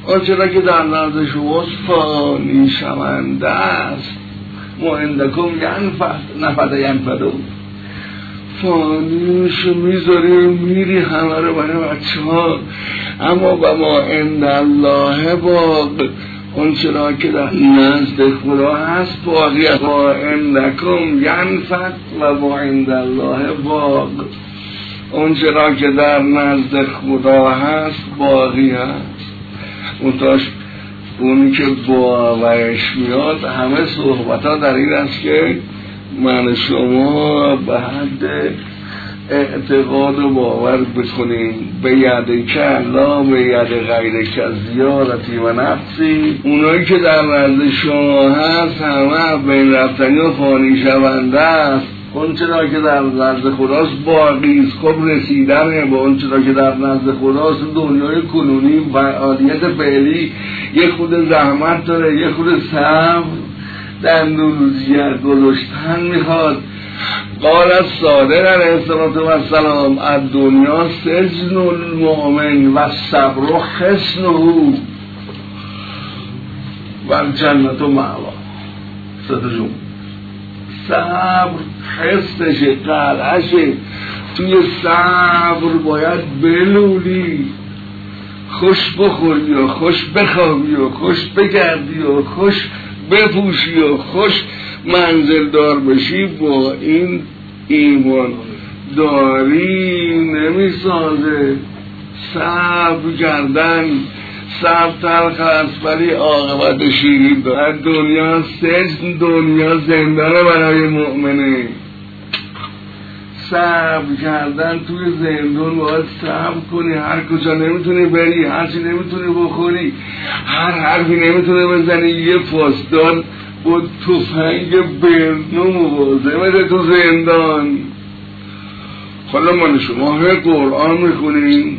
آنچه را که در نزد شماست فانی شونده است. ما عندکم نفد ینفدون، فانیشو میذاری میری همه رو برای بچه ها. اما و ما عند الله باق، اون چرا که در نزد خدا هست باقی است. ما عندکم ینفد و ما عند الله باق، اون چرا که در نزد خدا هست باقی هست. اونی که باورش میاد همه صحبت ها در این است که من شما به حد اعتقاد و باور بکنیم به ید که الله به ید غیر که زیارتی و نفسی. اونایی که در نزد شما هست همه بین رفتنی و فانی شونده است. اون چرا که در نزد خداست باقی است. خب رسیدنه به اون چرا که در نزد خداست. دنیای کنونی و عالیت فعلی یه خود زحمت داره، یه خود صبر در نوروزیت گذاشتن میخواد. قال الصادق علیه السلام الدنیا سجن المؤمن و الصبر حصنه و الجنت مأواه. ستجون صبر حسشه، قلعشه. توی صبر باید بلولی، خوش بخوری و خوش بخوابی و خوش بگردی و خوش بپوشی و خوش منزل دار بشی. با این ایمان داری نمیسازه. صبر کردن صبر تلخ است ولی عاقبت شیرین دارد. دنیا سجن، دنیا زندانه برای مؤمنه. صبر کردن توی زندان باید صبر کنی. هر کجا نمیتونی بری، هرچی نمیتونی بخوری، هر حرفی نمیتونی بزنی، یه پاسدار با تفنگ برنو مواظبه تو زندان. حالا من شما هر قرآن میخونیم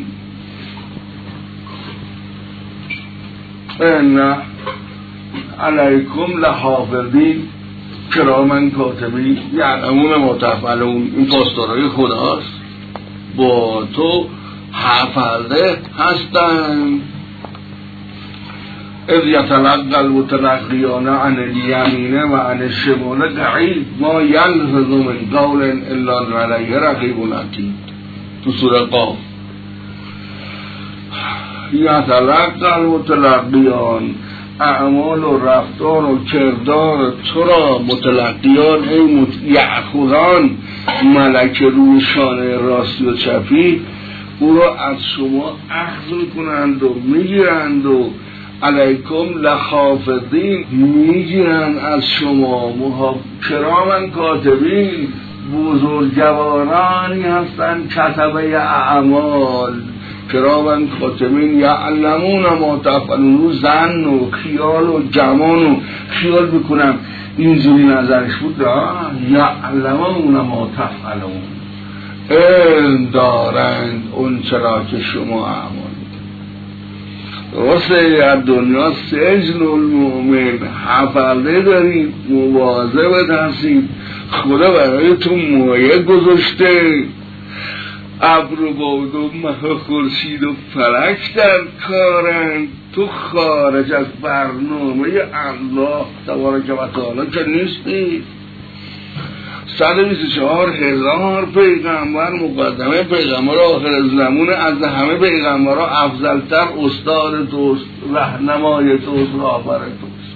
ان علیکم لحافظین کراما کاتبین یعلمون ما تفعلون. این پاسدارای خداست، با تو حافظه هستن. اذ یتلقی المتلقیان عن الیمین و عن الشمال قعید ما یلفظ من قول الا علیه رقیب عتید. تو سوره قاف یتلقی المتلقیان، اعمال و رفتار و کردار تو را متلقیان یأخذان، ملک روی شانه راستی و چپی او را از شما اخذ میکنند و میگیرند و علیکم لحافظین، میگیرند از شما کراما کاتبین، بزرگوارانی هستند کتبه اعمال. کراما کاتبین یعلمون ما تفعلون. رو زن و خیال و گمان و خیال بکنم اینجوری نظرش بود. یعلمون ما تفعلون، علم دارند اون چرا که شما اعمال. درسته دنیا سجن المؤمن، حفظه دارید، مواظبت هستید. خدا برای تو مایه گذاشته، ابر و باد و مه و خورشید و فلک در کارند. تو خارج از برنامه الله تبارک و تعالی که نیستی. 124,000 پیغمبر، مقدمه پیغمبر آخر زمان، از همه پیغمبرها افضلتر استاد توست، راهنمای توست، رهبر توست.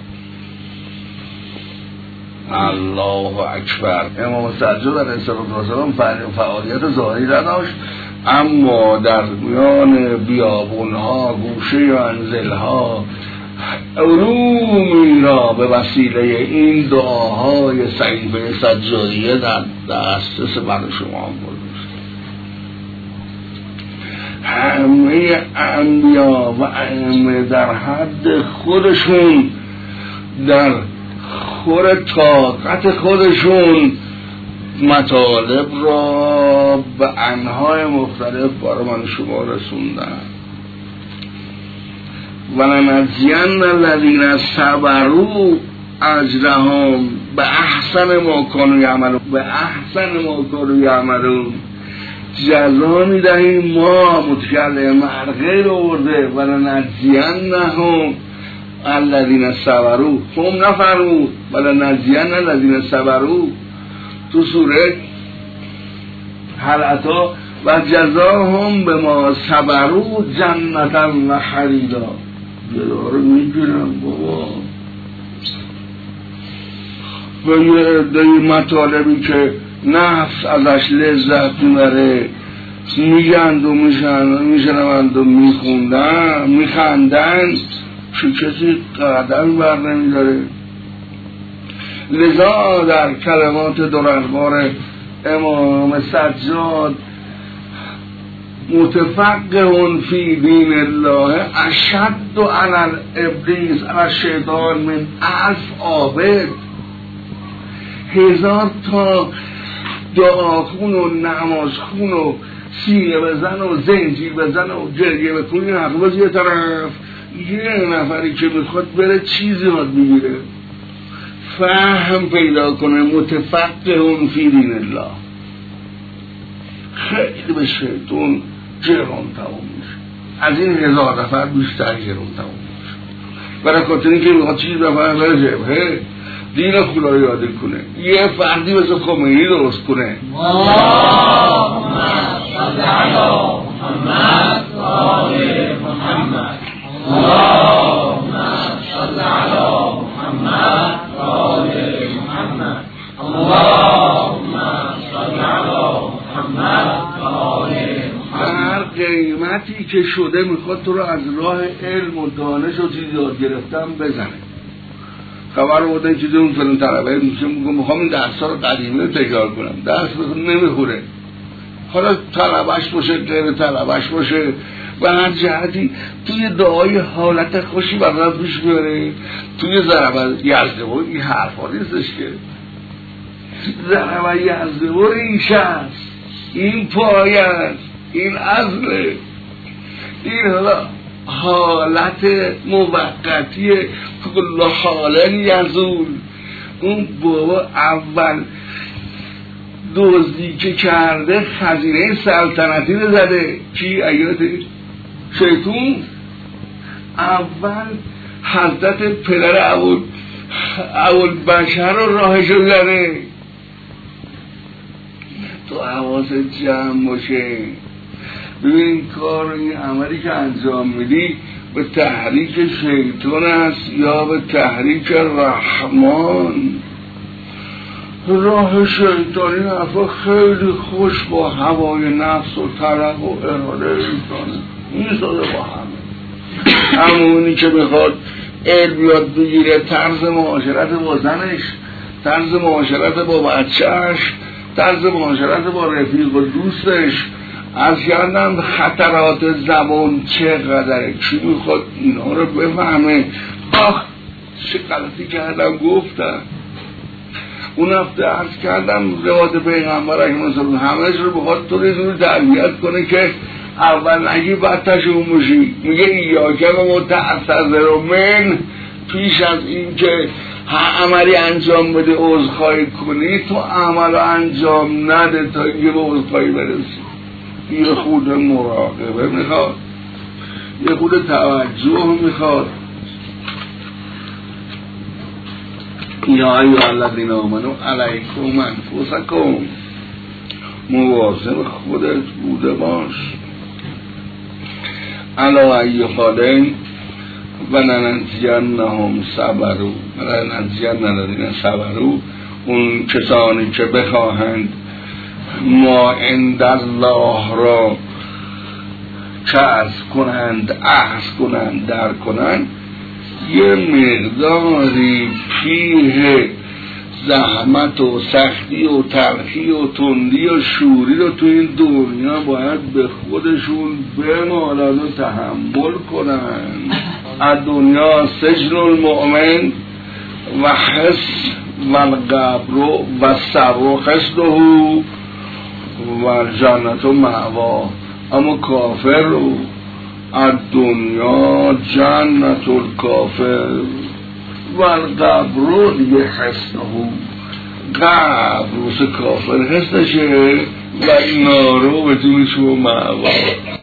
الله اکبر. امام سجاد علیه السلام فعالیت ظاهری نداشت، اما در میان بیابونها، گوشه منزلها علومی را به وسیله این دعاهای صحیفه سجادیه در دسترس برای شما گذاشت. همه انبیا و ائمه در حد خودشون، در خور طاقت خودشون مطالب را به انواع مختلف برای من شما رسوندن. و لنجزین الذین صبروا اجرهم به احسن ما کانوا یعملون. به احسن ما کانوا یعملون، جزا میدهیم ما متکلم غیر آورده ولنجزینهم الذین صبروا هم نفرمود ولنجزین الذین صبروا تو سوره حلقا و جزاهم به ما صبروا جنتا و حریرا. داره میگیرم بابا و یه عده مطالبی که نفس ازش لذت میبره میگند و میشنوند و میخوندن میخندن چه کسی قدم بر نمیداره. لذا در کلمات دربار امام سجاد متفقه فی دین الله اشد علی ابلیس علی الشیطان من 1000 عابد. 1000 تا دعاخون و نمازخون و سینه بزن و زنجیر بزن و گریه بکنی حقیقت یه طرف، یه نفری که میخواد بره چیزی یاد بگیره فهم پیدا کنه متفقه فی دین الله خیلی به شیطان جرم تمام میشه. از این 1000 نفر بیشتر جرم تمام میشه. برای خاطر اینکه میخواد چیز بفهمه بره جبهه دین خدا رو یاد کنه، یه فردی مثل خمینی درست کنه. اللهم صل علی محمد و آل محمد. اللهم صل علی محمد و آل محمد. اللهم صل علی محمد و آل محمد. هر قیمتی که شده میخواد تو رو از راه علم و دانش و چیز یاد گرفتن بزنه. خبر بوده این چیزی اون فلان طلبه میخوام این درس ها رو قدیمی رو تکرار کنم، درس نمیخوره، حالا طلبش باشه غیر طلبش باشه و هر جهتی توی دعای حالت خوشی برای پیش بیاره. توی ضربه یزدبور این حرفا نیستش که ضربه یزدبور این شخص این پایت این اصله، این حالا حالت موقتی کل حالن یزول. اون بابا اول دزدی که کرده خزینه سلطنتی رو زده، کی ایات شیطون اول حضرت پدر اول بشر رو راهش رو زده. تو حواست جمع باشه ببین کار این عملی که انجام میدی به تحریک شیطان است یا به تحریک رحمان. راه شیطانی حرفا خیلی خوش با هوای نفس و طلب و اراده انسانه میسازه با همه. همونی که میخواد علم یاد بگیره، طرز معاشرت با زنش، طرز معاشرت با بچهش، طرز معاشرت با رفیق و دوستش. از کردم خطرات زبان چقدره، کی میخواد اینا رو بفهمه. آخ چه غلطی کردم گفتم. اون هفته عرض کردم روایت پیغمبر اکرم همهش رو بخواد تو رو تربیت کنه که اول نگی بعد تشون بشی. میگه ایاکه و متعصر من، پیش از این که عملی انجام بده عذرخواهی کنی تو عمل انجام نده تا اینکه به عذرخواهی برسی. یه خود مراقبه میخواد، یه خود توجه میخواد. یا ایها الذین آمنوا علیکم انفسکم، مواظب خودت بوده باش. علی ای حالین و لنجزینهم صبروا و لنجزین الذین صبروا. اون کسانی که بخواهند ما عند الله را کسب کنند، اخذ کنند، در کنند، یه مقداری پیه زحمت و سختی و تلخی و تندی و شوری رو تو این دنیا باید به خودشون بمالن و تحمل کنن. از دنیا سجن المؤمن و حس و القبر و سر خسده و جنت و معوا. اما کافر رو از دنیا جنت الکافر و القبر دیگه حسنه، قبر روز کافر حسنشه و نارو بدون شما معوا